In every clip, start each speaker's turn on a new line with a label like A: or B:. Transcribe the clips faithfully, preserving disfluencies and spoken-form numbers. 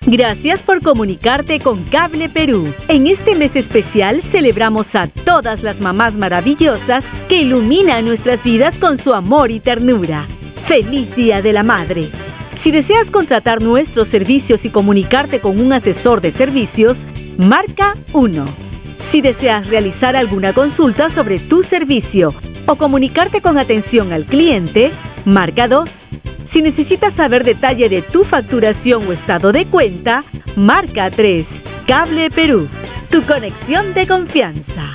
A: Gracias por comunicarte con Cable Perú. En este mes especial celebramos a todas las mamás maravillosas que iluminan nuestras vidas con su amor y ternura. ¡Feliz Día de la Madre! Si deseas contratar nuestros servicios y comunicarte con un asesor de servicios, marca uno. Si deseas realizar alguna consulta sobre tu servicio o comunicarte con atención al cliente, marca dos. Si necesitas saber detalle de tu facturación o estado de cuenta, marca tres. Cable Perú, tu conexión de confianza.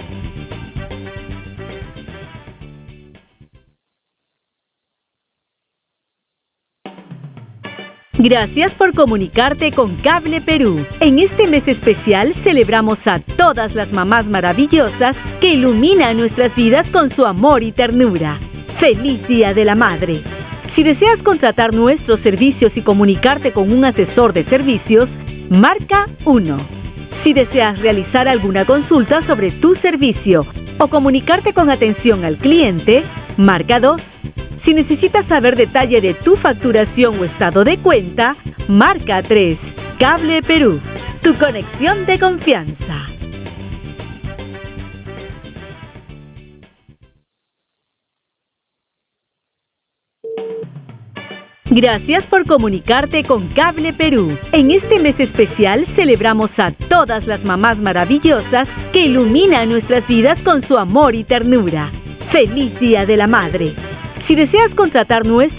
A: Gracias por comunicarte con Cable Perú. En este mes especial celebramos a todas las mamás maravillosas que iluminan nuestras vidas con su amor y ternura. ¡Feliz Día de la Madre! Si deseas contratar nuestros servicios y comunicarte con un asesor de servicios, marca uno. Si deseas realizar alguna consulta sobre tu servicio o comunicarte con atención al cliente, marca dos. Si necesitas saber detalle de tu facturación o estado de cuenta, marca tres. Cable Perú, tu conexión de confianza. Gracias por comunicarte con Cable Perú. En este mes especial celebramos a todas las mamás maravillosas que iluminan nuestras vidas con su amor y ternura. ¡Feliz Día de la Madre! Si deseas contratar nuestro